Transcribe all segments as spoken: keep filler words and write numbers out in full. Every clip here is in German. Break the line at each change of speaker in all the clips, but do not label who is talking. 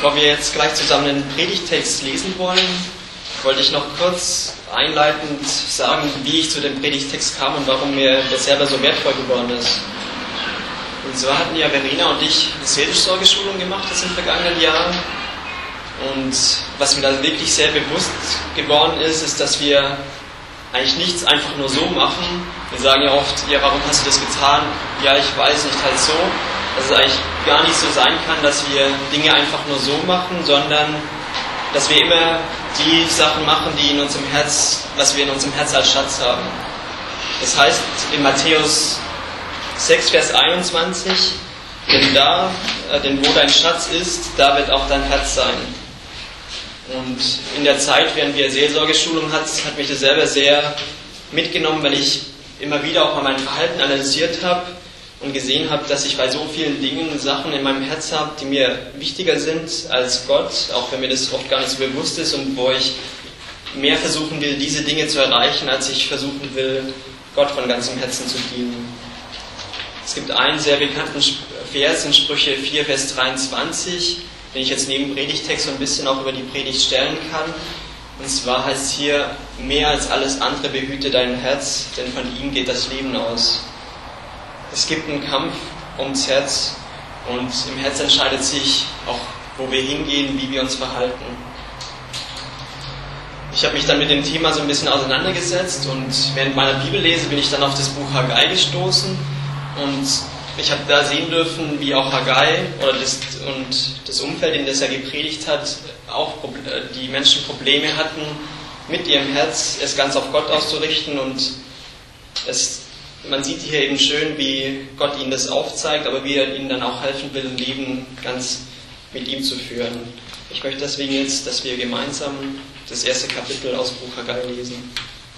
Bevor wir jetzt gleich zusammen den Predigttext lesen wollen, wollte ich noch kurz einleitend sagen, wie ich zu dem Predigttext kam und warum mir der selber so wertvoll geworden ist. Und zwar hatten ja Verena und ich eine Seelsorgeschulung gemacht das im vergangenen Jahr. Und was mir da wirklich sehr bewusst geworden ist, ist, dass wir eigentlich nichts einfach nur so machen. Wir sagen ja oft, ja, warum hast du das getan? Ja, ich weiß nicht, halt so. Dass es eigentlich gar nicht so sein kann, dass wir Dinge einfach nur so machen, sondern dass wir immer die Sachen machen, die in unserem Herz, was wir in unserem Herz als Schatz haben. Das heißt in Matthäus sechs, Vers einundzwanzig, denn da, äh, denn wo dein Schatz ist, da wird auch dein Herz sein. Und in der Zeit, während wir Seelsorgeschulung hatten, hat mich das selber sehr mitgenommen, weil ich immer wieder auch mal mein Verhalten analysiert habe und gesehen habe, dass ich bei so vielen Dingen Sachen in meinem Herz habe, die mir wichtiger sind als Gott, auch wenn mir das oft gar nicht so bewusst ist und wo ich mehr versuchen will, diese Dinge zu erreichen, als ich versuchen will, Gott von ganzem Herzen zu dienen. Es gibt einen sehr bekannten Vers in Sprüche vier, Vers dreiundzwanzig, den ich jetzt neben Predigtext so ein bisschen auch über die Predigt stellen kann. Und zwar heißt hier, mehr als alles andere behüte dein Herz, denn von ihm geht das Leben aus. Es gibt einen Kampf ums Herz und im Herz entscheidet sich auch, wo wir hingehen, wie wir uns verhalten. Ich habe mich dann mit dem Thema so ein bisschen auseinandergesetzt und während meiner Bibellese bin ich dann auf das Buch Haggai gestoßen und ich habe da sehen dürfen, wie auch Haggai oder das, und das Umfeld, in das er gepredigt hat, auch die Menschen Probleme hatten, mit ihrem Herz es ganz auf Gott auszurichten und es man sieht hier eben schön, wie Gott ihnen das aufzeigt, aber wie er ihnen dann auch helfen will, ein Leben ganz mit ihm zu führen. Ich möchte deswegen jetzt, dass wir gemeinsam das erste Kapitel aus Buch Haggai lesen.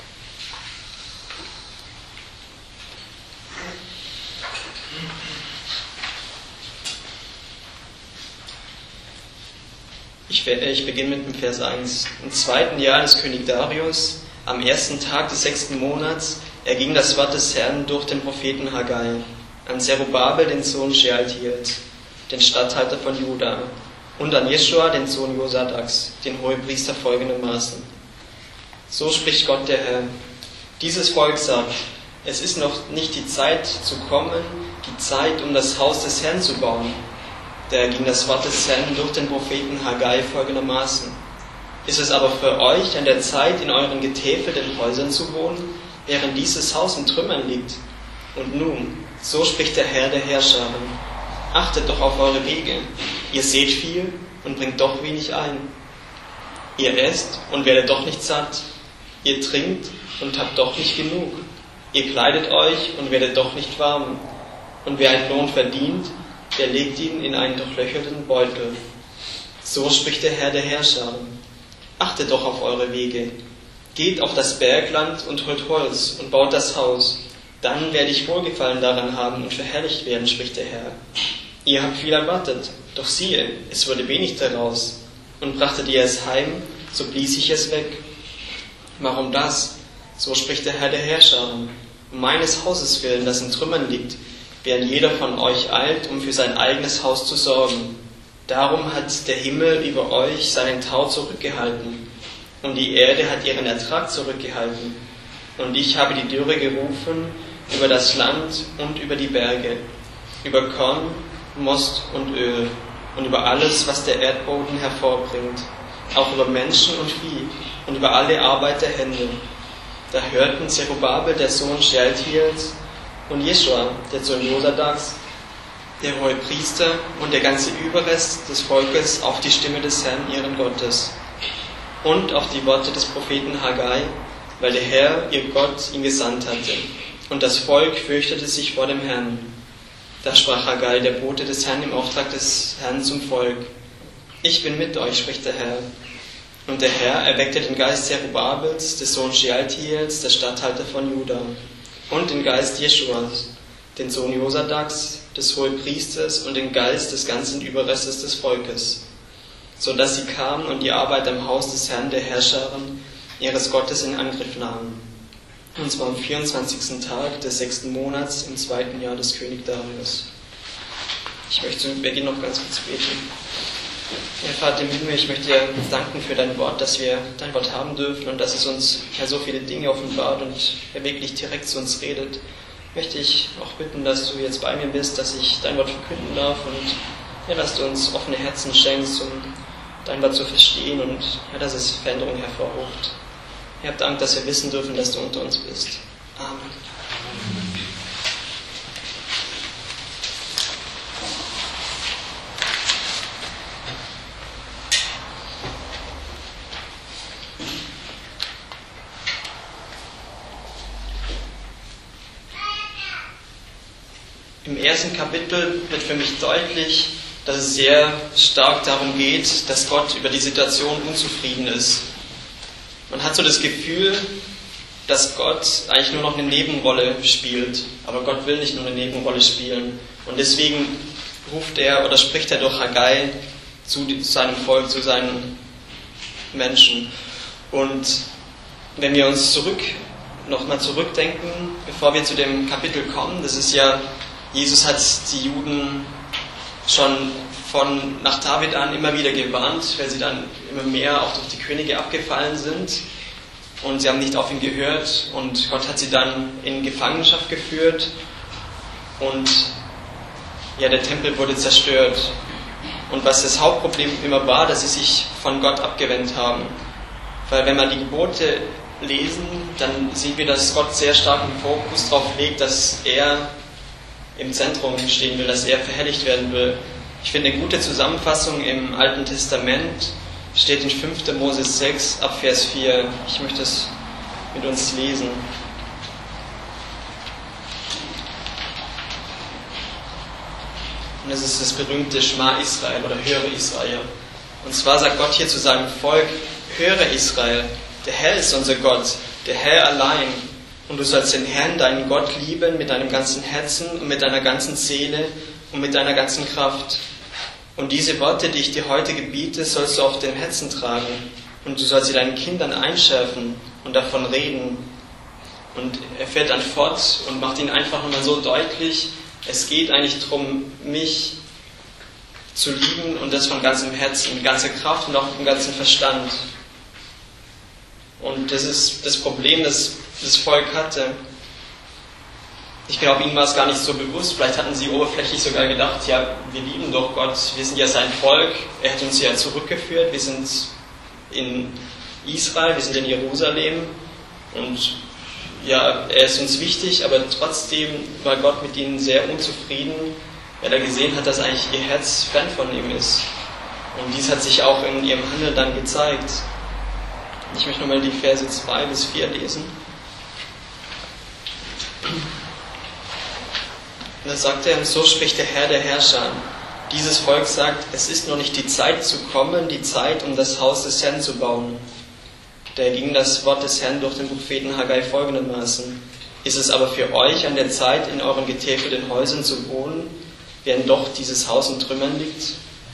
Ich, ich beginne mit dem Vers eins. Im zweiten Jahr des König Darius, am ersten Tag des sechsten Monats, erging das Wort des Herrn durch den Propheten Haggai an Zerubabel, den Sohn Shealtiels, den Statthalter von Juda, und an Jeschua, den Sohn Josadaks, den Hohepriester, folgendermaßen. So spricht Gott der Herr. Dieses Volk sagt, es ist noch nicht die Zeit zu kommen, die Zeit, um das Haus des Herrn zu bauen. Da erging das Wort des Herrn durch den Propheten Haggai folgendermaßen. Ist es aber für euch an der Zeit, in euren getäfelten Häusern zu wohnen, während dieses Haus in Trümmern liegt? Und nun, so spricht der Herr der Herrscharen, achtet doch auf eure Wege. Ihr seht viel und bringt doch wenig ein. Ihr esst und werdet doch nicht satt. Ihr trinkt und habt doch nicht genug. Ihr kleidet euch und werdet doch nicht warm. Und wer einen Lohn verdient, der legt ihn in einen durchlöcherten Beutel. So spricht der Herr der Herrscharen. Achtet doch auf eure Wege. Geht auf das Bergland und holt Holz und baut das Haus. Dann werde ich Wohlgefallen daran haben und verherrlicht werden, spricht der Herr. Ihr habt viel erwartet, doch siehe, es wurde wenig daraus. Und brachtet ihr es heim, so blies ich es weg. Warum das? So spricht der Herr der Herrscharen. Um meines Hauses willen, das in Trümmern liegt, während jeder von euch eilt, um für sein eigenes Haus zu sorgen. Darum hat der Himmel über euch seinen Tau zurückgehalten. Und die Erde hat ihren Ertrag zurückgehalten. Und ich habe die Dürre gerufen über das Land und über die Berge, über Korn, Most und Öl und über alles, was der Erdboden hervorbringt, auch über Menschen und Vieh und über alle Arbeit der Hände. Da hörten Zerubabel, der Sohn Shealtiels, und Jeschua, der Sohn Josadaks, der Hohepriester und der ganze Überrest des Volkes auf die Stimme des Herrn, ihren Gottes. Und auf die Worte des Propheten Haggai, weil der Herr, ihr Gott, ihn gesandt hatte. Und das Volk fürchtete sich vor dem Herrn. Da sprach Haggai, der Bote des Herrn, im Auftrag des Herrn zum Volk. Ich bin mit euch, spricht der Herr. Und der Herr erweckte den Geist Zerubabels, des Sohn Shealtiels, der Statthalter von Juda, und den Geist Jeschuas, den Sohn Josadaks, des Hohepriesters, und den Geist des ganzen Überrestes des Volkes, so dass sie kamen und die Arbeit am Haus des Herrn der Herrscharen, ihres Gottes, in Angriff nahmen. Und zwar am vierundzwanzigsten Tag des sechsten Monats im zweiten Jahr des König Darius. Ich möchte zu Beginn noch ganz kurz beten. Ja, Vater im Himmel, ich möchte dir danken für dein Wort, dass wir dein Wort haben dürfen und dass es uns ja so viele Dinge offenbart und ja wirklich direkt zu uns redet. Möchte ich auch bitten, dass du jetzt bei mir bist, dass ich dein Wort verkünden darf und ja, dass du uns offene Herzen schenkst, um dein Wort zu verstehen und ja, dass es Veränderung hervorruft. Ich habe Dank, dass wir wissen dürfen, dass du unter uns bist. Amen. Im ersten Kapitel wird für mich deutlich, dass es sehr stark darum geht, dass Gott über die Situation unzufrieden ist. Man hat so das Gefühl, dass Gott eigentlich nur noch eine Nebenrolle spielt. Aber Gott will nicht nur eine Nebenrolle spielen. Und deswegen ruft er oder spricht er durch Haggai zu seinem Volk, zu seinen Menschen. Und wenn wir uns zurück, nochmal zurückdenken, bevor wir zu dem Kapitel kommen, das ist ja, Jesus hat die Juden schon von nach David an immer wieder gewarnt, weil sie dann immer mehr auch durch die Könige abgefallen sind und sie haben nicht auf ihn gehört und Gott hat sie dann in Gefangenschaft geführt und ja, der Tempel wurde zerstört. Und was das Hauptproblem immer war, dass sie sich von Gott abgewendet haben. Weil wenn wir die Gebote lesen, dann sehen wir, dass Gott sehr stark den Fokus darauf legt, dass er im Zentrum stehen will, dass er verherrlicht werden will. Ich finde, eine gute Zusammenfassung im Alten Testament steht in fünfter Mose sechs ab Vers vier. Ich möchte es mit uns lesen. Und das ist das berühmte Schma Israel oder Höre Israel. Und zwar sagt Gott hier zu seinem Volk, höre Israel, der Herr ist unser Gott, der Herr allein. Und du sollst den Herrn, deinen Gott, lieben mit deinem ganzen Herzen und mit deiner ganzen Seele und mit deiner ganzen Kraft. Und diese Worte, die ich dir heute gebiete, sollst du auf dem Herzen tragen. Und du sollst sie deinen Kindern einschärfen und davon reden. Und er fährt dann fort und macht ihnen einfach nochmal so deutlich, es geht eigentlich darum, mich zu lieben und das von ganzem Herzen, mit ganzer Kraft und auch mit dem ganzen Verstand. Und das ist das Problem, das das Volk hatte. Ich glaube, ihnen war es gar nicht so bewusst. Vielleicht hatten sie oberflächlich sogar gedacht, ja, wir lieben doch Gott, wir sind ja sein Volk, er hat uns ja zurückgeführt, wir sind in Israel, wir sind in Jerusalem und ja, er ist uns wichtig, aber trotzdem war Gott mit ihnen sehr unzufrieden, weil er gesehen hat, dass eigentlich ihr Herz fern von ihm ist. Und dies hat sich auch in ihrem Handeln dann gezeigt. Ich möchte nochmal die Verse zwei bis vier lesen. Und da sagt er, und so spricht der Herr der Herrscher. Dieses Volk sagt, es ist noch nicht die Zeit zu kommen, die Zeit, um das Haus des Herrn zu bauen. Da ging das Wort des Herrn durch den Propheten Haggai folgendermaßen. Ist es aber für euch an der Zeit, in euren getäfelten Häusern zu wohnen, während doch dieses Haus in Trümmern liegt?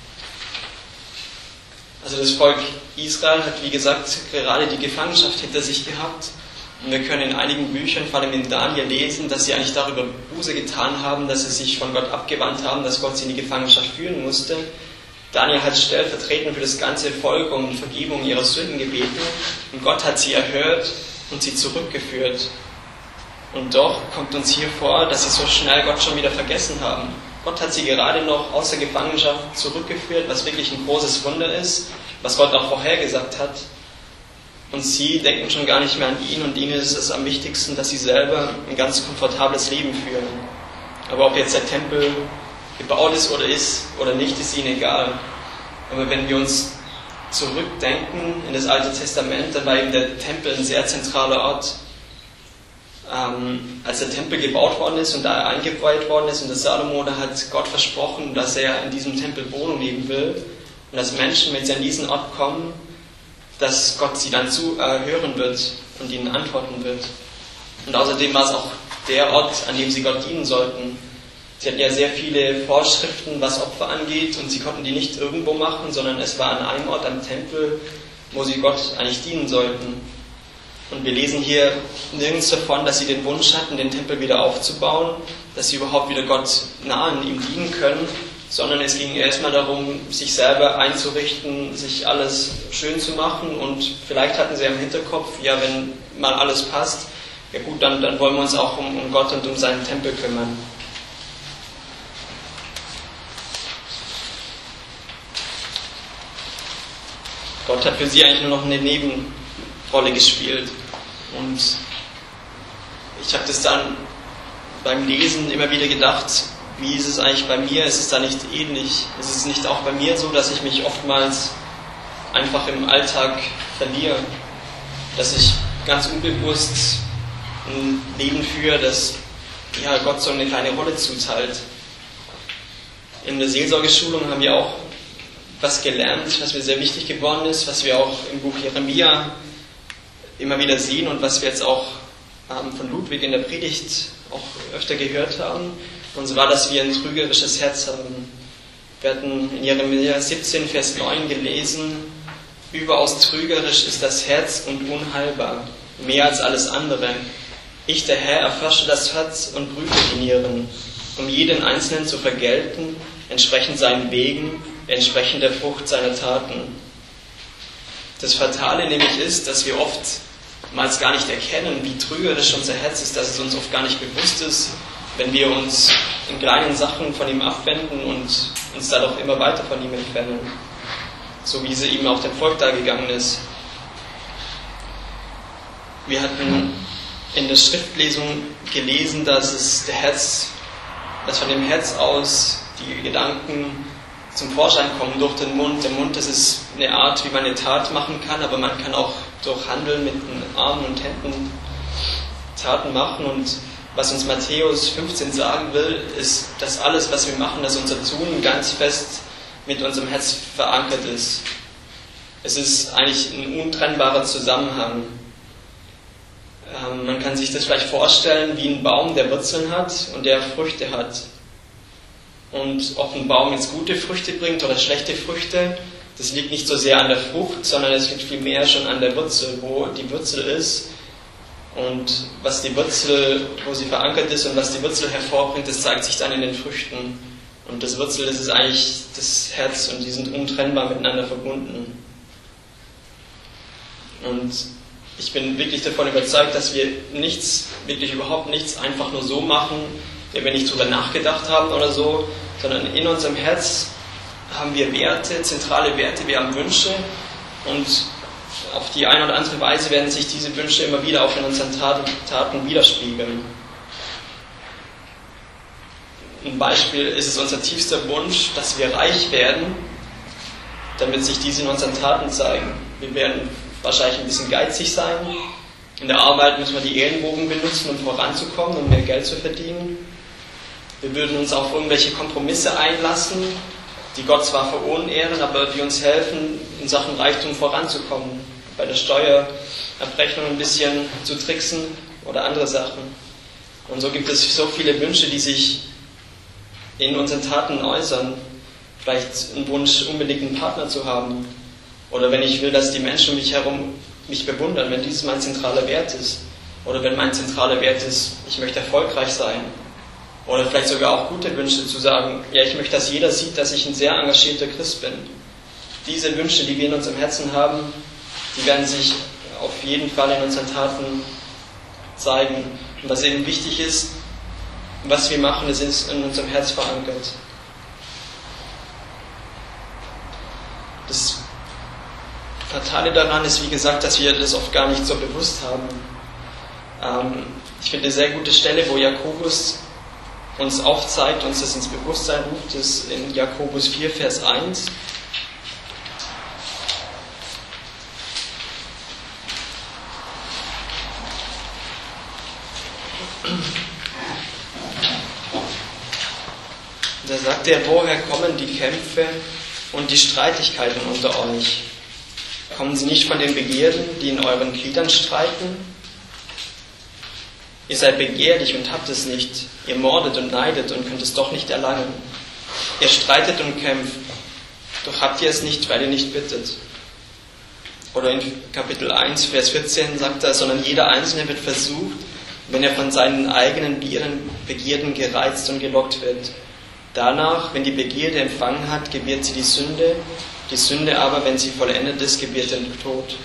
Also das Volk Israel hat, wie gesagt, gerade die Gefangenschaft hinter sich gehabt. Und wir können in einigen Büchern, vor allem in Daniel, lesen, dass sie eigentlich darüber Buße getan haben, dass sie sich von Gott abgewandt haben, dass Gott sie in die Gefangenschaft führen musste. Daniel hat stellvertretend für das ganze Volk um Vergebung ihrer Sünden gebeten. Und Gott hat sie erhört und sie zurückgeführt. Und doch kommt uns hier vor, dass sie so schnell Gott schon wieder vergessen haben. Gott hat sie gerade noch aus der Gefangenschaft zurückgeführt, was wirklich ein großes Wunder ist, was Gott auch vorhergesagt hat. Und sie denken schon gar nicht mehr an ihn und ihnen ist es am wichtigsten, dass sie selber ein ganz komfortables Leben führen. Aber ob jetzt der Tempel gebaut ist oder ist oder nicht, ist ihnen egal. Aber wenn wir uns zurückdenken in das Alte Testament, dann war eben der Tempel ein sehr zentraler Ort. Ähm, als der Tempel gebaut worden ist und da er eingeweiht worden ist und der Salomo, da hat Gott versprochen, dass er in diesem Tempel Wohnung nehmen will und dass Menschen, wenn sie an diesen Ort kommen, dass Gott sie dann zu äh, hören wird und ihnen antworten wird. Und außerdem war es auch der Ort, an dem sie Gott dienen sollten. Sie hatten ja sehr viele Vorschriften, was Opfer angeht, und sie konnten die nicht irgendwo machen, sondern es war an einem Ort, am Tempel, wo sie Gott eigentlich dienen sollten. Und wir lesen hier nirgends davon, dass sie den Wunsch hatten, den Tempel wieder aufzubauen, dass sie überhaupt wieder Gott nah an ihm dienen können, sondern es ging erstmal darum, sich selber einzurichten, sich alles schön zu machen, und vielleicht hatten sie im Hinterkopf, ja, wenn mal alles passt, ja gut, dann, dann wollen wir uns auch um, um Gott und um seinen Tempel kümmern. Gott hat für sie eigentlich nur noch eine Nebenrolle gespielt. Und ich habe das dann beim Lesen immer wieder gedacht, wie ist es eigentlich bei mir? Ist es da nicht ähnlich? Ist es nicht auch bei mir so, dass ich mich oftmals einfach im Alltag verliere? Dass ich ganz unbewusst ein Leben führe, das ja, Gott so eine kleine Rolle zuteilt. In der Seelsorgeschulung haben wir auch was gelernt, was mir sehr wichtig geworden ist, was wir auch im Buch Jeremia immer wieder sehen und was wir jetzt auch ähm, von Ludwig in der Predigt auch öfter gehört haben. Und so war, dass wir ein trügerisches Herz haben. Wir hatten in Jeremia siebzehn, Vers neun gelesen: Überaus trügerisch ist das Herz und unheilbar, mehr als alles andere. Ich, der Herr, erforsche das Herz und prüfe die Nieren, um jeden Einzelnen zu vergelten, entsprechend seinen Wegen, entsprechend der Frucht seiner Taten. Das Fatale nämlich ist, dass wir oftmals gar nicht erkennen, wie trügerisch unser Herz ist, dass es uns oft gar nicht bewusst ist, wenn wir uns in kleinen Sachen von ihm abwenden und uns dadurch immer weiter von ihm entfernen. So wie sie eben auch dem Volk da gegangen ist. Wir hatten in der Schriftlesung gelesen, dass es der Herz, dass von dem Herz aus die Gedanken zum Vorschein kommen durch den Mund. Der Mund, das ist eine Art, wie man eine Tat machen kann, aber man kann auch durch Handeln mit den Armen und Händen Taten machen. Und was uns Matthäus fünfzehn sagen will, ist, dass alles, was wir machen, dass unser Tun ganz fest mit unserem Herz verankert ist. Es ist eigentlich ein untrennbarer Zusammenhang. Ähm, man kann sich das vielleicht vorstellen wie ein Baum, der Wurzeln hat und der Früchte hat. Und ob ein Baum jetzt gute Früchte bringt oder schlechte Früchte, das liegt nicht so sehr an der Frucht, sondern es liegt vielmehr schon an der Wurzel, wo die Wurzel ist. Und was die Wurzel, wo sie verankert ist und was die Wurzel hervorbringt, das zeigt sich dann in den Früchten. Und das Wurzel, das ist eigentlich das Herz, und die sind untrennbar miteinander verbunden. Und ich bin wirklich davon überzeugt, dass wir nichts, wirklich überhaupt nichts einfach nur so machen, wenn wir nicht drüber nachgedacht haben oder so, sondern in unserem Herz haben wir Werte, zentrale Werte, wir haben Wünsche, und auf die eine oder andere Weise werden sich diese Wünsche immer wieder auch in unseren Taten widerspiegeln. Ein Beispiel ist es unser tiefster Wunsch, dass wir reich werden, damit sich diese in unseren Taten zeigen. Wir werden wahrscheinlich ein bisschen geizig sein. In der Arbeit müssen wir die Ellenbogen benutzen, um voranzukommen, um mehr Geld zu verdienen. Wir würden uns auf irgendwelche Kompromisse einlassen, die Gott zwar verunehren, aber die uns helfen, in Sachen Reichtum voranzukommen. Bei der Steuerabrechnung ein bisschen zu tricksen oder andere Sachen. Und so gibt es so viele Wünsche, die sich in unseren Taten äußern. Vielleicht ein Wunsch, unbedingt einen Partner zu haben. Oder wenn ich will, dass die Menschen um mich herum mich bewundern, wenn dies mein zentraler Wert ist. Oder wenn mein zentraler Wert ist, ich möchte erfolgreich sein. Oder vielleicht sogar auch gute Wünsche, zu sagen, ja, ich möchte, dass jeder sieht, dass ich ein sehr engagierter Christ bin. Diese Wünsche, die wir in unserem Herzen haben, die werden sich auf jeden Fall in unseren Taten zeigen. Und was eben wichtig ist, was wir machen, das ist in unserem Herz verankert. Das Fatale daran ist, wie gesagt, dass wir das oft gar nicht so bewusst haben. Ähm, ich finde eine sehr gute Stelle, wo Jakobus uns aufzeigt, uns das ins Bewusstsein ruft, ist in Jakobus vier, Vers eins. Da sagt er, woher kommen die Kämpfe und die Streitigkeiten unter euch? Kommen sie nicht von den Begierden, die in euren Gliedern streiten? Ihr seid begehrlich und habt es nicht. Ihr mordet und neidet und könnt es doch nicht erlangen. Ihr streitet und kämpft, doch habt ihr es nicht, weil ihr nicht bittet. Oder in Kapitel eins, Vers vierzehn sagt er, sondern jeder Einzelne wird versucht, wenn er von seinen eigenen Begierden gereizt und gelockt wird. Danach, wenn die Begierde empfangen hat, gebiert sie die Sünde. Die Sünde aber, wenn sie vollendet ist, gebiert den Tod.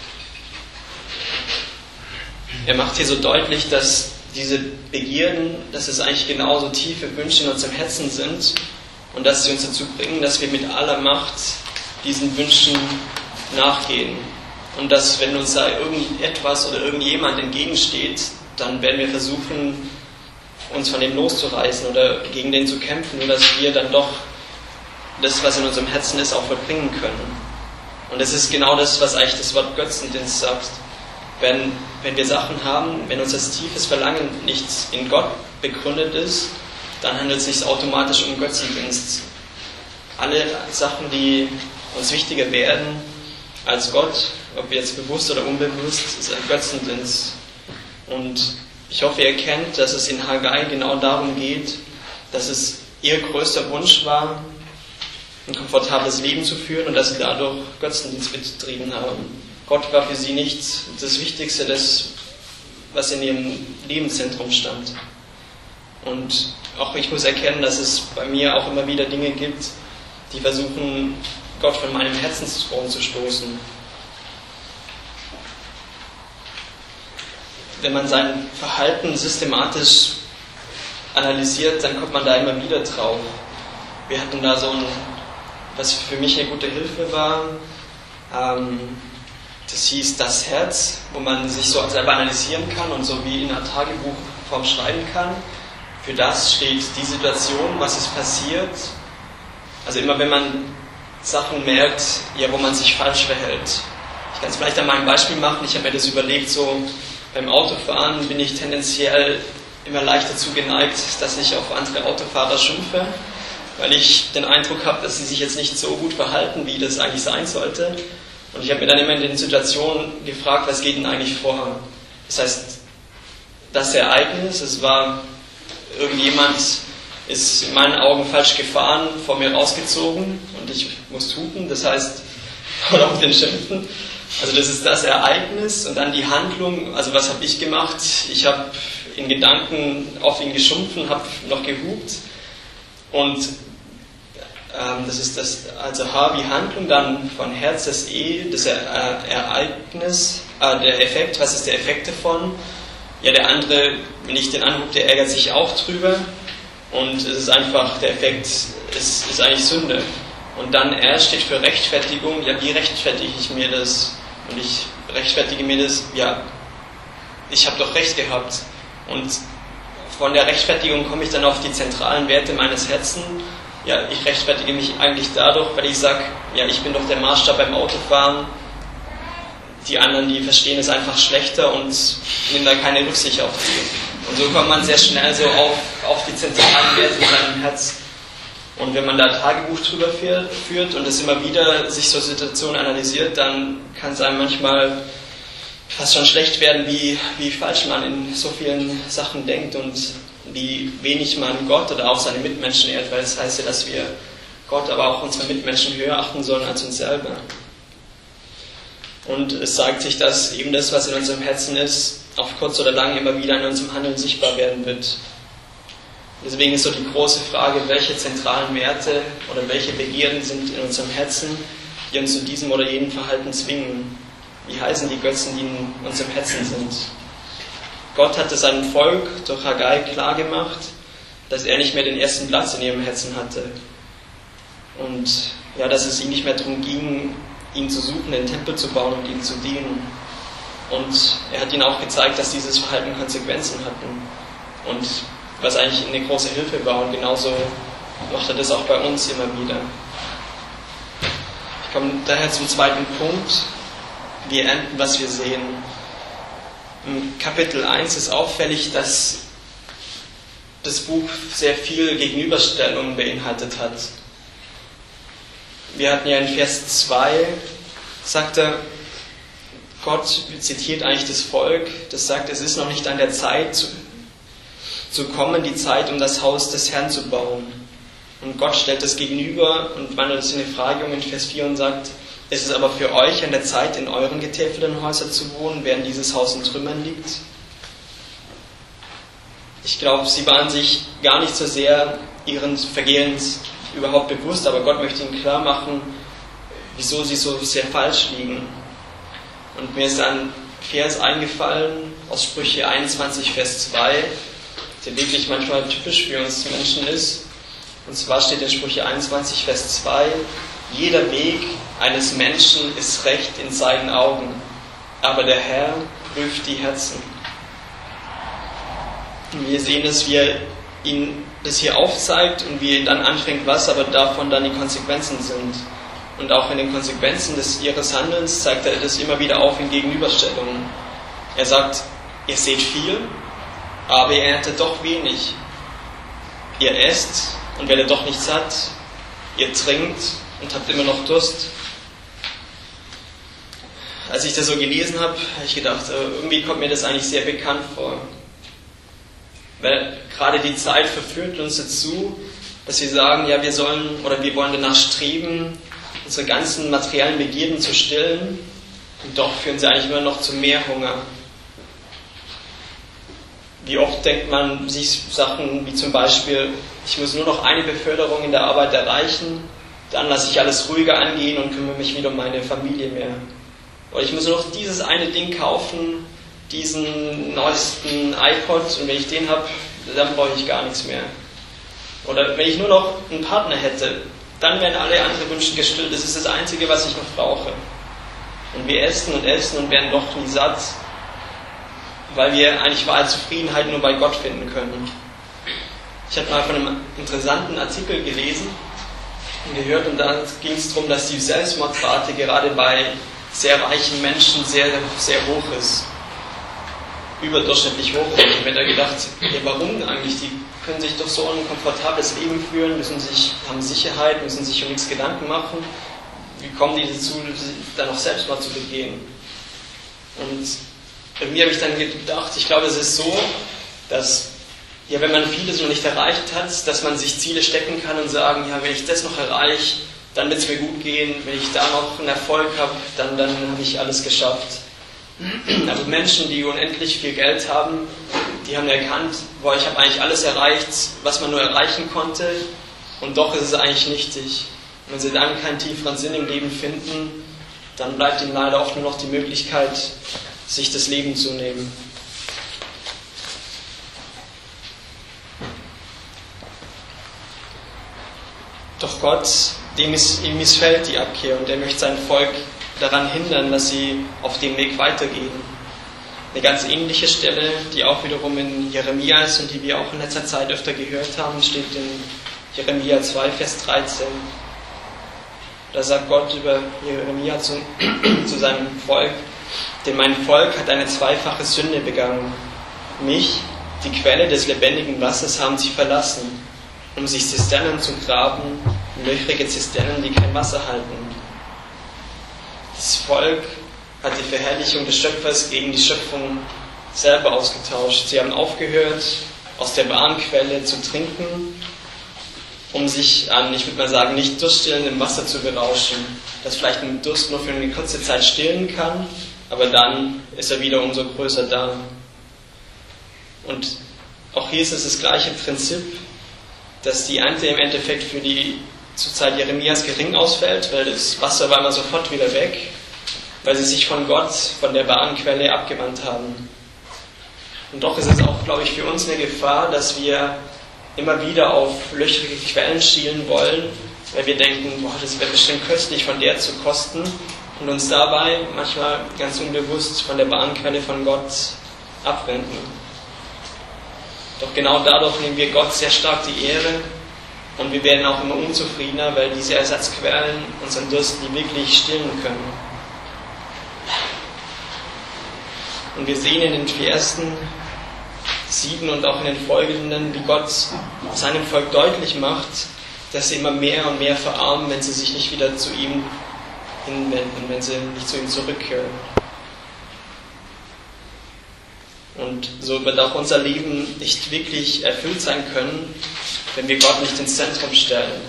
Er macht hier so deutlich, dass diese Begierden, dass es eigentlich genauso tiefe Wünsche in unserem Herzen sind und dass sie uns dazu bringen, dass wir mit aller Macht diesen Wünschen nachgehen. Und dass, wenn uns da irgendetwas oder irgendjemand entgegensteht, dann werden wir versuchen, uns von dem loszureißen oder gegen den zu kämpfen, nur dass wir dann doch das, was in unserem Herzen ist, auch vollbringen können. Und das ist genau das, was eigentlich das Wort Götzendienst sagt. Wenn, wenn wir Sachen haben, wenn unser tiefes Verlangen nicht in Gott begründet ist, dann handelt es sich automatisch um Götzendienst. Alle Sachen, die uns wichtiger werden als Gott, ob jetzt bewusst oder unbewusst, ist ein Götzendienst. Und ich hoffe, ihr kennt, dass es in Haggai genau darum geht, dass es ihr größter Wunsch war, ein komfortables Leben zu führen und dass sie dadurch Götzendienst betrieben haben. Gott war für sie nicht das Wichtigste, das, was in ihrem Lebenszentrum stand. Und auch ich muss erkennen, dass es bei mir auch immer wieder Dinge gibt, die versuchen, Gott von meinem Herzensthron zu stoßen. Wenn man sein Verhalten systematisch analysiert, dann kommt man da immer wieder drauf. Wir hatten da so ein, was für mich eine gute Hilfe war, ähm, das hieß das Herz, wo man sich so selber analysieren kann und so wie in einer Tagebuchform schreiben kann. Für das steht die Situation, was ist passiert. Also immer wenn man Sachen merkt, ja, wo man sich falsch verhält. Ich kann es vielleicht an meinem Beispiel machen. Ich habe mir das überlegt, so beim Autofahren bin ich tendenziell immer leicht dazu geneigt, dass ich auf andere Autofahrer schimpfe, weil ich den Eindruck habe, dass sie sich jetzt nicht so gut verhalten, wie das eigentlich sein sollte. Und ich habe mir dann immer in den Situationen gefragt, was geht denn eigentlich vor? Das heißt, das Ereignis, es war irgendjemand, ist in meinen Augen falsch gefahren, vor mir rausgezogen und ich muss hupen, das heißt, oder auf den schimpfen. Also das ist das Ereignis und dann die Handlung, also was habe ich gemacht? Ich habe in Gedanken auf ihn geschimpft, habe noch gehupt und ähm, das ist das, also H wie Handlung, dann von Herz das E, das er, äh, Ereignis, äh, der Effekt, was ist der Effekt davon? Ja, der andere, wenn ich den angucke, der ärgert sich auch drüber und es ist einfach, der Effekt ist, ist eigentlich Sünde. Und dann R steht für Rechtfertigung, ja, wie rechtfertige ich mir das? Und ich rechtfertige mir das, ja, ich habe doch recht gehabt. Und von der Rechtfertigung komme ich dann auf die zentralen Werte meines Herzens. Ja, ich rechtfertige mich eigentlich dadurch, weil ich sage, ja, ich bin doch der Maßstab beim Autofahren. Die anderen, die verstehen es einfach schlechter und nehmen da keine Rücksicht auf die. Und so kommt man sehr schnell so auf, auf die zentralen Werte in seinem Herz. Und wenn man da Tagebuch drüber führt und es immer wieder sich so Situationen analysiert, dann kann es einem manchmal fast schon schlecht werden, wie, wie falsch man in so vielen Sachen denkt und wie wenig man Gott oder auch seine Mitmenschen ehrt, weil es heißt ja, dass wir Gott, aber auch unsere Mitmenschen höher achten sollen als uns selber. Und es sagt sich, dass eben das, was in unserem Herzen ist, auf kurz oder lang immer wieder in unserem Handeln sichtbar werden wird. Deswegen ist so die große Frage, welche zentralen Werte oder welche Begierden sind in unserem Herzen, die uns zu diesem oder jenem Verhalten zwingen. Wie heißen die Götzen, die in unserem Herzen sind? Gott hatte seinem Volk durch Haggai klargemacht, dass er nicht mehr den ersten Platz in ihrem Herzen hatte. Und ja, dass es ihm nicht mehr darum ging, ihn zu suchen, den Tempel zu bauen und ihm zu dienen. Und er hat ihnen auch gezeigt, dass dieses Verhalten Konsequenzen hatten. Und was eigentlich eine große Hilfe war. Und genauso macht er das auch bei uns immer wieder. Ich komme daher zum zweiten Punkt. Wir ernten, was wir sehen. Im Kapitel eins ist auffällig, dass das Buch sehr viel Gegenüberstellungen beinhaltet hat. Wir hatten ja in Vers zwei, sagt er, Gott zitiert eigentlich das Volk, das sagt, es ist noch nicht an der Zeit zu, zu kommen, die Zeit, um das Haus des Herrn zu bauen. Und Gott stellt das gegenüber und wandelt es in eine Frage um in Vers vier und sagt, ist es aber für euch an der Zeit, in euren getäfelten Häusern zu wohnen, während dieses Haus in Trümmern liegt? Ich glaube, sie waren sich gar nicht so sehr ihren Vergehens überhaupt bewusst, aber Gott möchte ihnen klar machen, wieso sie so sehr falsch liegen. Und mir ist ein Vers eingefallen aus Sprüche einundzwanzig, Vers zwei, der wirklich manchmal typisch für uns Menschen ist. Und zwar steht in Sprüche einundzwanzig, Vers zwei, jeder Weg eines Menschen ist recht in seinen Augen, aber der Herr prüft die Herzen. Und wir sehen, dass wir ihn das hier aufzeigt und wie er dann anfängt, was aber davon dann die Konsequenzen sind. Und auch in den Konsequenzen des ihres Handelns zeigt er das immer wieder auf in Gegenüberstellungen. Er sagt, ihr seht viel, aber ihr erntet doch wenig. Ihr esst und werdet doch nicht satt. Ihr trinkt und habt immer noch Durst. Als ich das so gelesen habe, habe ich gedacht, irgendwie kommt mir das eigentlich sehr bekannt vor. Weil gerade die Zeit verführt uns dazu, dass wir sagen, ja, wir sollen oder wir wollen danach streben, unsere ganzen materiellen Begierden zu stillen, und doch führen sie eigentlich immer noch zu mehr Hunger. Wie oft denkt man sich Sachen wie zum Beispiel, ich muss nur noch eine Beförderung in der Arbeit erreichen, dann lasse ich alles ruhiger angehen und kümmere mich wieder um meine Familie mehr. Oder ich muss nur noch dieses eine Ding kaufen, diesen neuesten iPod, und wenn ich den habe, dann brauche ich gar nichts mehr. Oder wenn ich nur noch einen Partner hätte, dann werden alle anderen Wünsche gestillt. Das ist das Einzige, was ich noch brauche. Und wir essen und essen und werden doch nie satt, weil wir eigentlich wahre Zufriedenheit nur bei Gott finden können. Ich habe mal von einem interessanten Artikel gelesen und gehört, und da ging es darum, dass die Selbstmordrate gerade bei sehr reichen Menschen sehr, sehr hoch ist. Überdurchschnittlich hoch ist. Ich habe mir da gedacht, ja, warum eigentlich? Die können sich doch so ein komfortables Leben führen, müssen sich, haben Sicherheit, müssen sich um nichts Gedanken machen. Wie kommen die dazu, dann noch Selbstmord zu begehen? Und irgendwie habe ich dann gedacht, ich glaube, es ist so, dass, ja, wenn man vieles noch nicht erreicht hat, dass man sich Ziele stecken kann und sagen, ja, wenn ich das noch erreiche, dann wird es mir gut gehen, wenn ich da noch einen Erfolg habe, dann, dann habe ich alles geschafft. Aber Menschen, die unendlich viel Geld haben, die haben erkannt, boah, ich habe eigentlich alles erreicht, was man nur erreichen konnte, und doch ist es eigentlich nichtig. Und wenn sie dann keinen tieferen Sinn im Leben finden, dann bleibt ihnen leider oft nur noch die Möglichkeit, sich das Leben zu nehmen. Doch Gott, dem ist, ihm missfällt die Abkehr, und er möchte sein Volk daran hindern, dass sie auf dem Weg weitergehen. Eine ganz ähnliche Stelle, die auch wiederum in Jeremia ist und die wir auch in letzter Zeit öfter gehört haben, steht in Jeremia zwei, Vers dreizehn. Da sagt Gott über Jeremia zu, zu seinem Volk, denn mein Volk hat eine zweifache Sünde begangen. Mich, die Quelle des lebendigen Wassers, haben sie verlassen, um sich Zisternen zu graben, löchrige Zisternen, die kein Wasser halten. Das Volk hat die Verherrlichung des Schöpfers gegen die Schöpfung selber ausgetauscht. Sie haben aufgehört, aus der wahren Quelle zu trinken, um sich an, ich würde mal sagen, nicht durststillendem Wasser zu berauschen, das vielleicht den Durst nur für eine kurze Zeit stillen kann, aber dann ist er wieder umso größer da. Und auch hier ist es das gleiche Prinzip, dass die Ernte im Endeffekt für die zur Zeit Jeremias gering ausfällt, weil das Wasser war immer sofort wieder weg, weil sie sich von Gott, von der wahren Quelle abgewandt haben. Und doch ist es auch, glaube ich, für uns eine Gefahr, dass wir immer wieder auf löchrige Quellen schielen wollen, weil wir denken, boah, das wäre bestimmt köstlich, von der zu kosten, und uns dabei manchmal ganz unbewusst von der wahren Quelle von Gott abwenden. Doch genau dadurch nehmen wir Gott sehr stark die Ehre, und wir werden auch immer unzufriedener, weil diese Ersatzquellen unseren Durst nie wirklich stillen können. Und wir sehen in den Versen sieben und auch in den folgenden, wie Gott seinem Volk deutlich macht, dass sie immer mehr und mehr verarmen, wenn sie sich nicht wieder zu ihm hinwenden, wenn sie nicht zu ihm zurückkehren. Und so wird auch unser Leben nicht wirklich erfüllt sein können, wenn wir Gott nicht ins Zentrum stellen.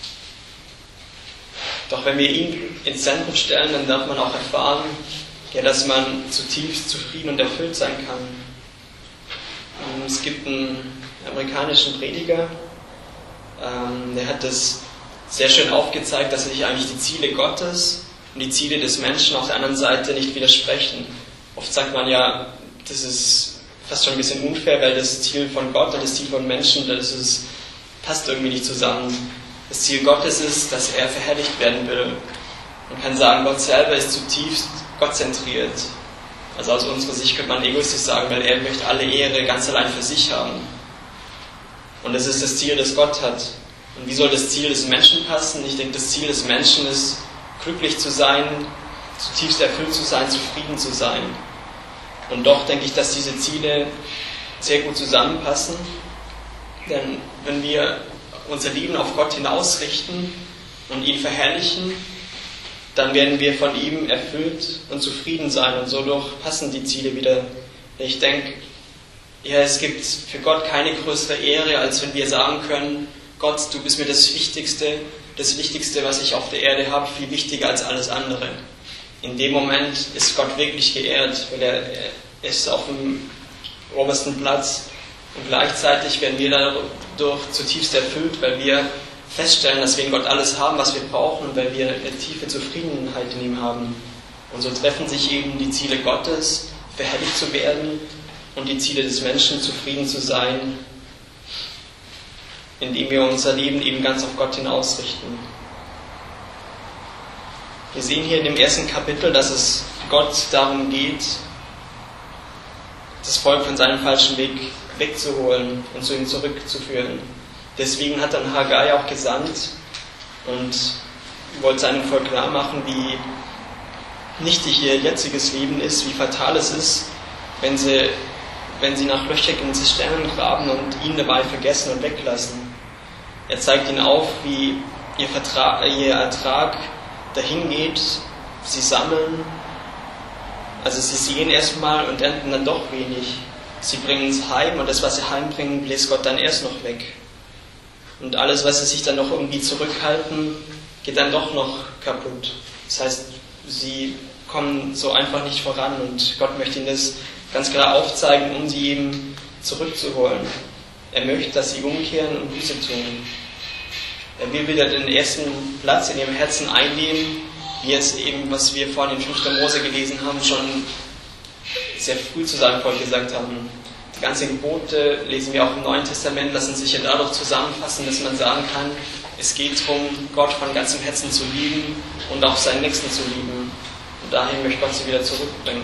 Doch wenn wir ihn ins Zentrum stellen, dann darf man auch erfahren, ja, dass man zutiefst zufrieden und erfüllt sein kann. Es gibt einen amerikanischen Prediger, ähm, der hat das sehr schön aufgezeigt, dass sich eigentlich die Ziele Gottes und die Ziele des Menschen auf der anderen Seite nicht widersprechen. Oft sagt man ja, das ist fast schon ein bisschen unfair, weil das Ziel von Gott und das Ziel von Menschen, das ist, passt irgendwie nicht zusammen. Das Ziel Gottes ist, dass er verherrlicht werden will. Man kann sagen, Gott selber ist zutiefst gottzentriert. Also aus unserer Sicht könnte man egoistisch sagen, weil er möchte alle Ehre ganz allein für sich haben. Und das ist das Ziel, das Gott hat. Und wie soll das Ziel des Menschen passen? Ich denke, das Ziel des Menschen ist, glücklich zu sein, zutiefst erfüllt zu sein, zufrieden zu sein. Und doch denke ich, dass diese Ziele sehr gut zusammenpassen. Denn wenn wir unser Leben auf Gott hinausrichten und ihn verherrlichen, dann werden wir von ihm erfüllt und zufrieden sein. Und so durch passen die Ziele wieder. Ich denke, ja, es gibt für Gott keine größere Ehre, als wenn wir sagen können, Gott, du bist mir das Wichtigste, das Wichtigste, was ich auf der Erde habe, viel wichtiger als alles andere. In dem Moment ist Gott wirklich geehrt, weil er, er ist auf dem obersten Platz. Und gleichzeitig werden wir dadurch zutiefst erfüllt, weil wir feststellen, dass wir in Gott alles haben, was wir brauchen, und weil wir eine tiefe Zufriedenheit in ihm haben. Und so treffen sich eben die Ziele Gottes, verherrlicht zu werden, und die Ziele des Menschen, zufrieden zu sein, indem wir unser Leben eben ganz auf Gott hinausrichten. Wir sehen hier in dem ersten Kapitel, dass es Gott darum geht, das Volk von seinem falschen Weg wegzuholen und zu ihm zurückzuführen. Deswegen hat dann Haggai auch gesandt und wollte seinem Volk klar machen, wie nichtig ihr jetziges Leben ist, wie fatal es ist, wenn sie, wenn sie nach löchrigen Zisternen graben und ihn dabei vergessen und weglassen. Er zeigt ihnen auf, wie ihr, Vertrag, ihr Ertrag dahin geht, sie sammeln, also sie sehen erstmal und ernten dann doch wenig. Sie bringen es heim, und das, was sie heimbringen, bläst Gott dann erst noch weg. Und alles, was sie sich dann noch irgendwie zurückhalten, geht dann doch noch kaputt. Das heißt, sie kommen so einfach nicht voran, und Gott möchte ihnen das ganz klar aufzeigen, um sie eben zurückzuholen. Er möchte, dass sie umkehren und Buße tun. Er will wieder den ersten Platz in ihrem Herzen einnehmen, wie es eben, was wir vorhin in fünften Mose gelesen haben, schon sehr früh zu seinem Volk gesagt haben. Die ganzen Gebote lesen wir auch im Neuen Testament, lassen sich ja dadurch zusammenfassen, dass man sagen kann, es geht darum, Gott von ganzem Herzen zu lieben und auch seinen Nächsten zu lieben. Und dahin möchte Gott sie wieder zurückbringen.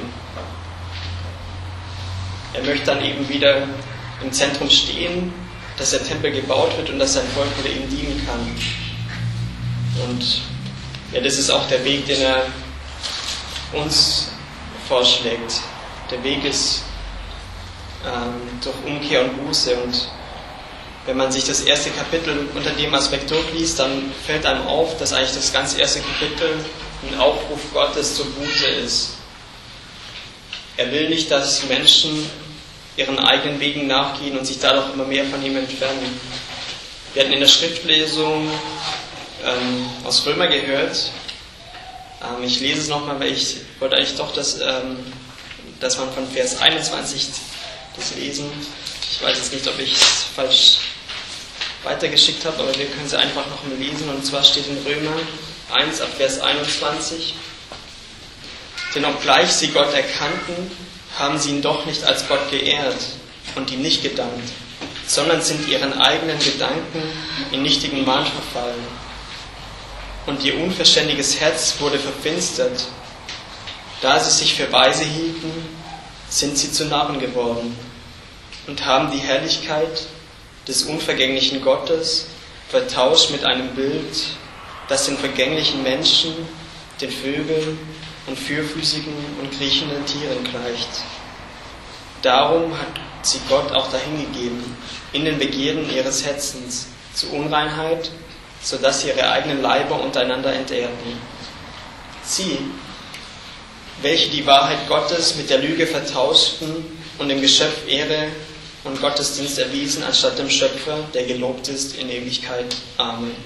Er möchte dann eben wieder im Zentrum stehen, dass der Tempel gebaut wird und dass sein Volk wieder ihm dienen kann. Und ja, das ist auch der Weg, den er uns vorschlägt. Der Weg ist ähm, durch Umkehr und Buße. Und wenn man sich das erste Kapitel unter dem Aspekt durchliest, dann fällt einem auf, dass eigentlich das ganze erste Kapitel ein Aufruf Gottes zur Buße ist. Er will nicht, dass Menschen ihren eigenen Wegen nachgehen und sich dadurch immer mehr von ihm entfernen. Wir hatten in der Schriftlesung ähm, aus Römer gehört. Ähm, ich lese es nochmal, weil ich wollte eigentlich doch, dass, ähm, dass man von Vers einundzwanzig das lesen. Ich weiß jetzt nicht, ob ich es falsch weitergeschickt habe, aber wir können es einfach nochmal lesen. Und zwar steht in Römer eins ab Vers einundzwanzig. Denn obgleich sie Gott erkannten, haben sie ihn doch nicht als Gott geehrt und ihm nicht gedankt, sondern sind ihren eigenen Gedanken in nichtigen Wahn verfallen. Und ihr unverständiges Herz wurde verfinstert. Da sie sich für weise hielten, sind sie zu Narren geworden und haben die Herrlichkeit des unvergänglichen Gottes vertauscht mit einem Bild, das den vergänglichen Menschen, den Vögeln und vierfüßigen und kriechenden Tieren gleicht. Darum hat sie Gott auch dahingegeben, in den Begierden ihres Herzens, zu Unreinheit, sodass sie ihre eigenen Leiber untereinander entehrten. Sie, welche die Wahrheit Gottes mit der Lüge vertauschten und dem Geschöpf Ehre und Gottesdienst erwiesen, anstatt dem Schöpfer, der gelobt ist in Ewigkeit. Amen.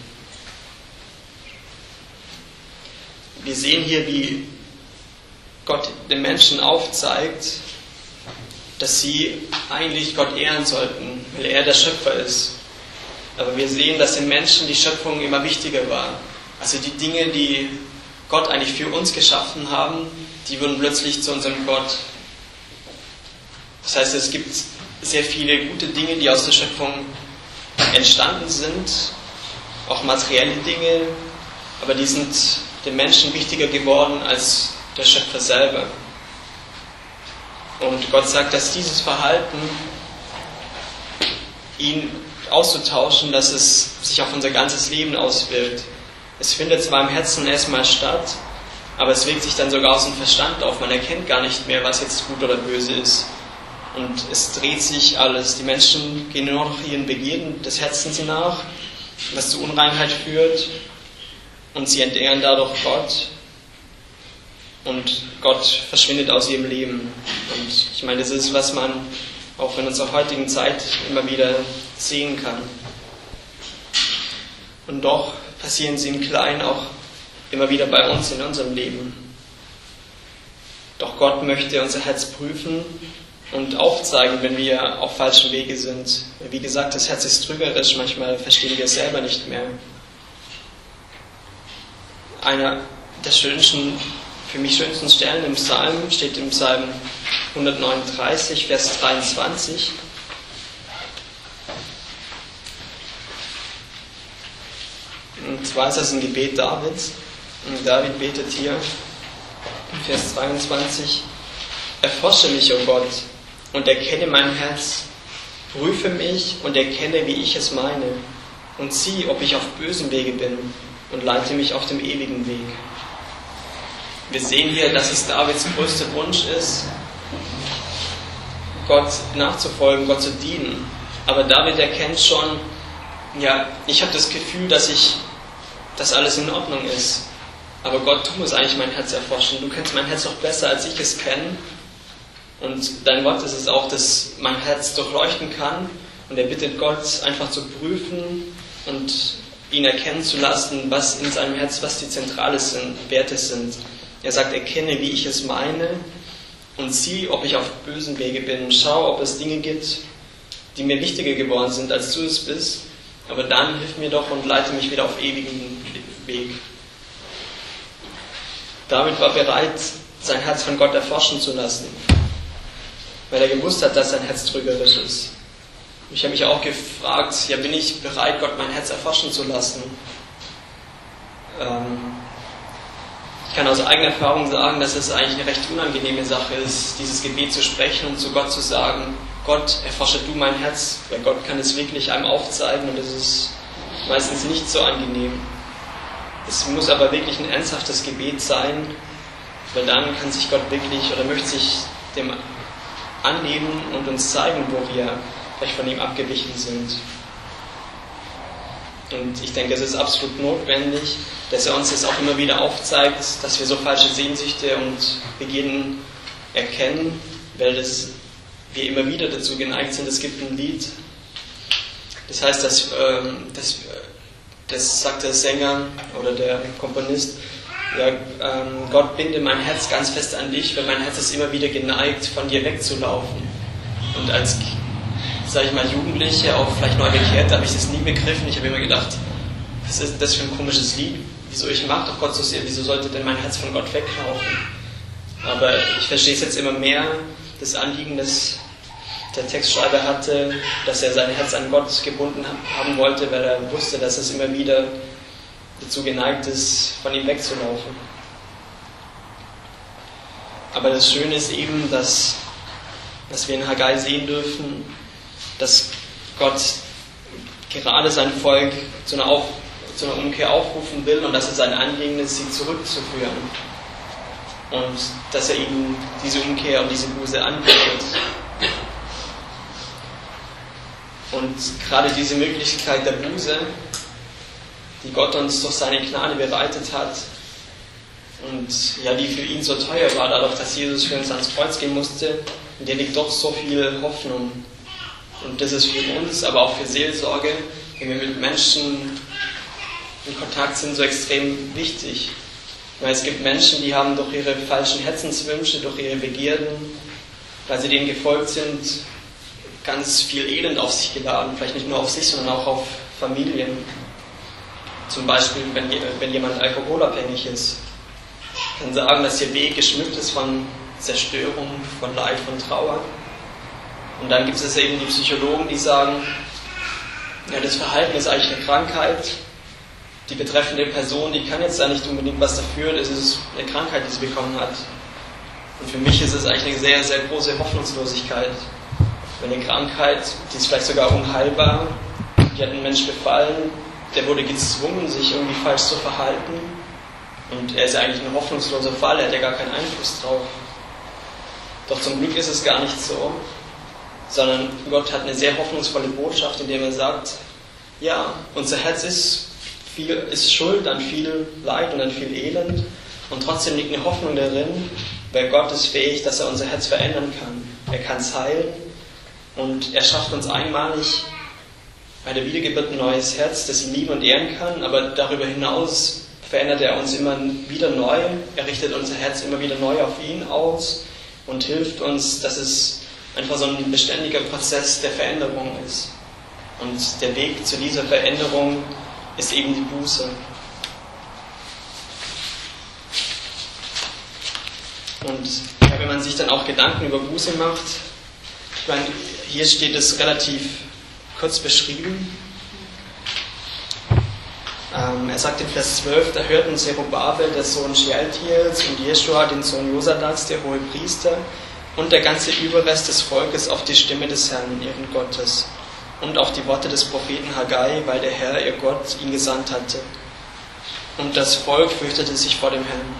Wir sehen hier, wie Gott den Menschen aufzeigt, dass sie eigentlich Gott ehren sollten, weil er der Schöpfer ist. Aber wir sehen, dass den Menschen die Schöpfung immer wichtiger war. Also die Dinge, die Gott eigentlich für uns geschaffen haben, die wurden plötzlich zu unserem Gott. Das heißt, es gibt sehr viele gute Dinge, die aus der Schöpfung entstanden sind, auch materielle Dinge, aber die sind den Menschen wichtiger geworden als der Schöpfer selber. Und Gott sagt, dass dieses Verhalten, ihn auszutauschen, dass es sich auf unser ganzes Leben auswirkt. Es findet zwar im Herzen erstmal statt, aber es wirkt sich dann sogar aus dem Verstand auf. Man erkennt gar nicht mehr, was jetzt gut oder böse ist. Und es dreht sich alles. Die Menschen gehen nur noch ihren Begierden des Herzens nach, was zu Unreinheit führt. Und sie entehren dadurch Gott. Und Gott verschwindet aus ihrem Leben. Und ich meine, das ist, was man auch in unserer heutigen Zeit immer wieder sehen kann. Und doch passieren sie im Kleinen auch immer wieder bei uns in unserem Leben. Doch Gott möchte unser Herz prüfen und aufzeigen, wenn wir auf falschen Wege sind. Wie gesagt, das Herz ist trügerisch, manchmal verstehen wir es selber nicht mehr. Einer der schönsten, für mich schönsten Stellen im Psalm steht im Psalm hundertneununddreißig, Vers dreiundzwanzig. Und zwar ist das ein Gebet Davids. Und David betet hier, Vers zweiundzwanzig, erforsche mich, o Gott, und erkenne mein Herz, prüfe mich und erkenne, wie ich es meine, und sieh, ob ich auf bösem Wege bin, und leite mich auf dem ewigen Weg. Wir sehen hier, dass es Davids größter Wunsch ist, Gott nachzufolgen, Gott zu dienen. Aber David erkennt schon, ja, ich habe das Gefühl, dass ich, dass alles in Ordnung ist. Aber Gott, du musst eigentlich mein Herz erforschen. Du kennst mein Herz doch besser, als ich es kenne. Und dein Wort ist es auch, dass mein Herz durchleuchten kann. Und er bittet Gott, einfach zu prüfen und ihn erkennen zu lassen, was in seinem Herz, was die zentralen sind, Werte sind. Er sagt, erkenne, wie ich es meine und sieh, ob ich auf bösen Wege bin. Schau, ob es Dinge gibt, die mir wichtiger geworden sind, als du es bist. Aber dann hilf mir doch und leite mich wieder auf ewigen Weg. David war bereit, sein Herz von Gott erforschen zu lassen, weil er gewusst hat, dass sein Herz trügerisch ist. Ich habe mich auch gefragt, ja, bin ich bereit, Gott mein Herz erforschen zu lassen? Ähm, ich kann aus eigener Erfahrung sagen, dass es eigentlich eine recht unangenehme Sache ist, dieses Gebet zu sprechen und zu Gott zu sagen, Gott, erforsche du mein Herz, weil Gott kann es wirklich einem aufzeigen und es ist meistens nicht so angenehm. Es muss aber wirklich ein ernsthaftes Gebet sein, weil dann kann sich Gott wirklich oder möchte sich dem annehmen und uns zeigen, wo wir vielleicht von ihm abgewichen sind. Und ich denke, es ist absolut notwendig, dass er uns das auch immer wieder aufzeigt, dass wir so falsche Sehnsüchte und Begierden erkennen, weil das, wir immer wieder dazu geneigt sind. Es gibt ein Lied, das heißt, dass, ähm, dass das sagt der Sänger oder der Komponist, ja, ähm, Gott, binde mein Herz ganz fest an dich, weil mein Herz ist immer wieder geneigt, von dir wegzulaufen. Und als, sage ich mal, Jugendliche, auch vielleicht neu bekehrt, habe ich das nie begriffen. Ich habe immer gedacht, was ist das für ein komisches Lied? Wieso, ich mag doch Gott so sehr, wieso sollte denn mein Herz von Gott weglaufen? Aber ich verstehe es jetzt immer mehr, das Anliegen, das der Textschreiber hatte, dass er sein Herz an Gott gebunden haben wollte, weil er wusste, dass es immer wieder dazu geneigt ist, von ihm wegzulaufen. Aber das Schöne ist eben, dass, dass wir in Haggai sehen dürfen, dass Gott gerade sein Volk zu einer, Auf, zu einer Umkehr aufrufen will und dass es sein Anliegen ist, sie zurückzuführen. Und dass er ihnen diese Umkehr und diese Buße anbietet. Und gerade diese Möglichkeit der Buße, die Gott uns durch seine Gnade bereitet hat und ja, die für ihn so teuer war, dadurch, dass Jesus für uns ans Kreuz gehen musste, in der liegt doch so viel Hoffnung. Und das ist für uns, aber auch für Seelsorge, wenn wir mit Menschen in Kontakt sind, so extrem wichtig. Weil es gibt Menschen, die haben durch ihre falschen Herzenswünsche, durch ihre Begierden weil sie denen gefolgt sind, ganz viel Elend auf sich geladen, vielleicht nicht nur auf sich, sondern auch auf Familien. Zum Beispiel, wenn, wenn jemand alkoholabhängig ist, kann sagen, dass ihr Weg geschmückt ist von Zerstörung, von Leid, von Trauer. Und dann gibt es eben die Psychologen, die sagen, ja, das Verhalten ist eigentlich eine Krankheit. Die betreffende Person, die kann jetzt da nicht unbedingt was dafür, es ist eine Krankheit, die sie bekommen hat. Und für mich ist es eigentlich eine sehr, sehr große Hoffnungslosigkeit. Wenn eine Krankheit, die ist vielleicht sogar unheilbar, die hat einen Menschen befallen, der wurde gezwungen, sich irgendwie falsch zu verhalten. Und er ist ja eigentlich ein hoffnungsloser Fall, er hat ja gar keinen Einfluss drauf. Doch zum Glück ist es gar nicht so, sondern Gott hat eine sehr hoffnungsvolle Botschaft, indem er sagt, ja, unser Herz ist, viel, ist schuld an viel Leid und an viel Elend und trotzdem liegt eine Hoffnung darin, weil Gott ist fähig, dass er unser Herz verändern kann. Er kann es heilen und er schafft uns einmalig bei der Wiedergeburt ein neues Herz, das ihn lieben und ehren kann, aber darüber hinaus verändert er uns immer wieder neu, er richtet unser Herz immer wieder neu auf ihn aus und hilft uns, dass es einfach so ein beständiger Prozess der Veränderung ist. Und der Weg zu dieser Veränderung ist eben die Buße. Und ja, wenn man sich dann auch Gedanken über Buße macht, ich meine, hier steht es relativ kurz beschrieben. Ähm, er sagt in Vers zwölf, da hörten Zerubabel, der Sohn Shealtiels, und Jeschua, den Sohn Josadaks, der hohe Priester, und der ganze Überrest des Volkes auf die Stimme des Herrn, ihren Gottes, und auch die Worte des Propheten Haggai, weil der Herr, ihr Gott, ihn gesandt hatte. Und das Volk fürchtete sich vor dem Herrn.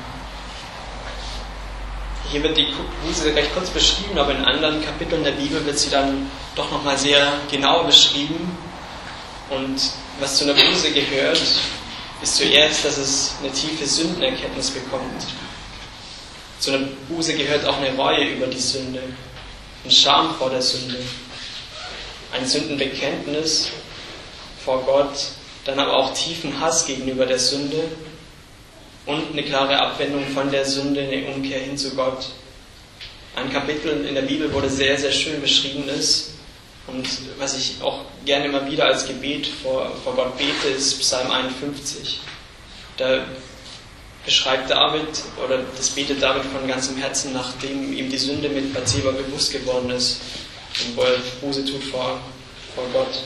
Hier wird die Buße recht kurz beschrieben, aber in anderen Kapiteln der Bibel wird sie dann doch nochmal sehr genau beschrieben. Und was zu einer Buße gehört, ist zuerst, dass es eine tiefe Sündenerkenntnis bekommt. Zu einer Buße gehört auch eine Reue über die Sünde, ein Scham vor der Sünde, ein Sündenbekenntnis vor Gott, dann aber auch tiefen Hass gegenüber der Sünde und eine klare Abwendung von der Sünde, eine Umkehr hin zu Gott. Ein Kapitel in der Bibel, wo das sehr, sehr schön beschrieben ist und was ich auch gerne immer wieder als Gebet vor, vor Gott bete, ist Psalm einundfünfzig. Da beschreibt David, oder das betet David von ganzem Herzen, nachdem ihm die Sünde mit Bathseba bewusst geworden ist und wo er Buße tut vor, vor Gott.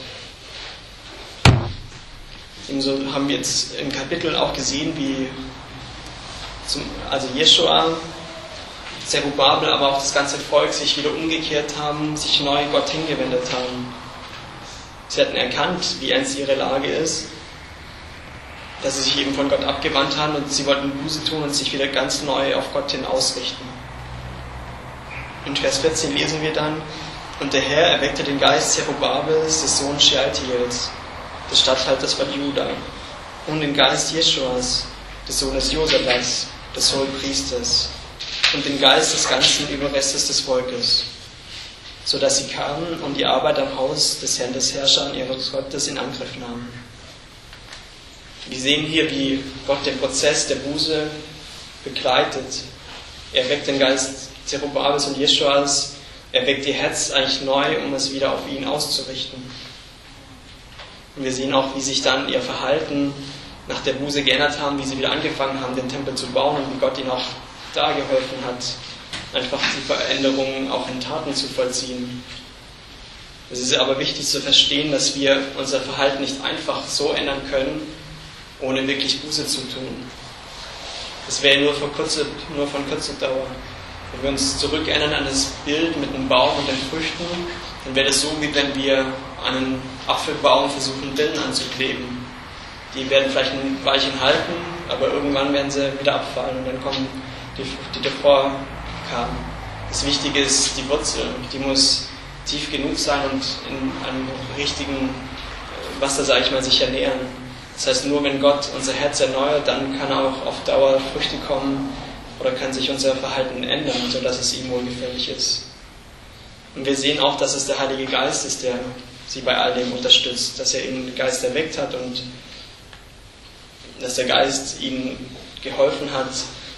Ebenso haben wir jetzt im Kapitel auch gesehen, wie zum, also Jeschua, Zerubabel, aber auch das ganze Volk sich wieder umgekehrt haben, sich neu Gott hingewendet haben. Sie hatten erkannt, wie ernst ihre Lage ist, dass sie sich eben von Gott abgewandt haben und sie wollten Buße tun und sich wieder ganz neu auf Gott hin ausrichten. In Vers vierzehn lesen wir dann, und der Herr erweckte den Geist Zerubabels, des Sohnes Shealtiels, des Statthalters von Juda, und den Geist Jeschuas, des Sohnes Josadaks, des Hohepriesters, und den Geist des ganzen Überrestes des Volkes, so dass sie kamen und die Arbeit am Haus des Herrn des Herrschers ihres Gottes in Angriff nahmen. Wir sehen hier, wie Gott den Prozess der Buße begleitet. Er weckt den Geist Zerubabels und Jeschuas, er weckt ihr Herz eigentlich neu, um es wieder auf ihn auszurichten. Und wir sehen auch, wie sich dann ihr Verhalten nach der Buße geändert haben, wie sie wieder angefangen haben, den Tempel zu bauen und wie Gott ihnen auch da geholfen hat, einfach die Veränderungen auch in Taten zu vollziehen. Es ist aber wichtig zu verstehen, dass wir unser Verhalten nicht einfach so ändern können, ohne wirklich Buße zu tun. Das wäre nur, für kurze, nur von kurzer Dauer. Wenn wir uns zurückerinnern an das Bild mit dem Baum und den Früchten, dann wäre das so, wie wenn wir an einen Apfelbaum versuchen, Birnen anzukleben. Die werden vielleicht ein Weilchen halten, aber irgendwann werden sie wieder abfallen und dann kommen die Früchte, die davor kamen. Das Wichtige ist die Wurzel, die muss tief genug sein und in einem richtigen Wasser, sage ich mal, sich ernähren. Das heißt, nur wenn Gott unser Herz erneuert, dann kann auch auf Dauer Früchte kommen oder kann sich unser Verhalten ändern, sodass es ihm wohlgefällig ist. Und wir sehen auch, dass es der Heilige Geist ist, der sie bei all dem unterstützt, dass er ihnen den Geist erweckt hat und dass der Geist ihnen geholfen hat,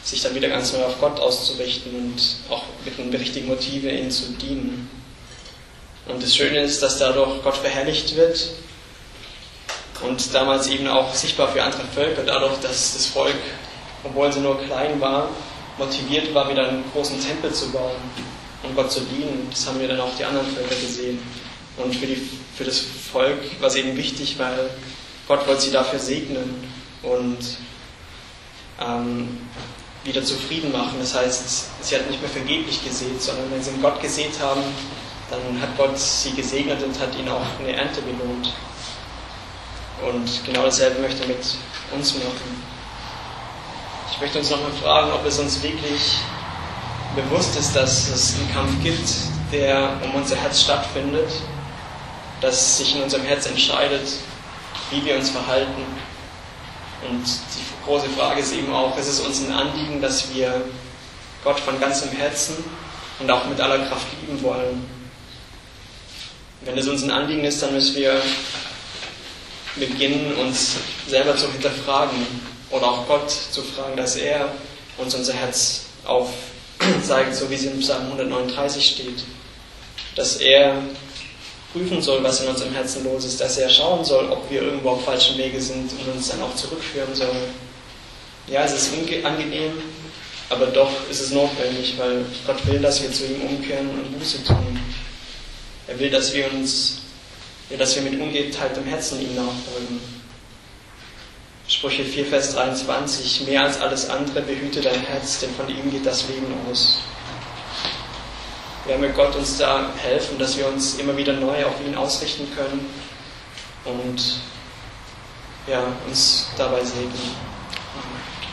sich dann wieder ganz neu auf Gott auszurichten und auch mit den richtigen Motiven ihm zu dienen. Und das Schöne ist, dass dadurch Gott verherrlicht wird und damals eben auch sichtbar für andere Völker, dadurch, dass das Volk, obwohl sie nur klein war, motiviert war, wieder einen großen Tempel zu bauen und Gott zu dienen. Das haben wir dann auch die anderen Völker gesehen. Und für, die, für das Volk war es eben wichtig, weil Gott wollte sie dafür segnen und ähm, wieder zufrieden machen. Das heißt, sie hat nicht mehr vergeblich gesät, sondern wenn sie in Gott gesät haben, dann hat Gott sie gesegnet und hat ihnen auch eine Ernte belohnt. Und genau dasselbe möchte er mit uns machen. Ich möchte uns nochmal fragen, ob es uns wirklich bewusst ist, dass es einen Kampf gibt, der um unser Herz stattfindet, dass sich in unserem Herz entscheidet, wie wir uns verhalten. Und die große Frage ist eben auch, ist es uns ein Anliegen, dass wir Gott von ganzem Herzen und auch mit aller Kraft lieben wollen? Wenn es uns ein Anliegen ist, dann müssen wir beginnen, uns selber zu hinterfragen oder auch Gott zu fragen, dass er uns unser Herz aufzeigt, so wie es in Psalm hundertneununddreißig steht. Dass er prüfen soll, was in unserem Herzen los ist, dass er schauen soll, ob wir irgendwo auf falschen Wege sind und uns dann auch zurückführen soll. Ja, es ist unangenehm, aber doch ist es notwendig, weil Gott will, dass wir zu ihm umkehren und Buße tun. Er will, dass wir uns, ja, dass wir mit ungeteiltem Herzen ihm nachfolgen. Sprüche vier, Vers dreiundzwanzig, mehr als alles andere behüte dein Herz, denn von ihm geht das Leben aus. Ja, möge Gott uns da helfen, dass wir uns immer wieder neu auf ihn ausrichten können und ja, uns dabei segnen. Amen.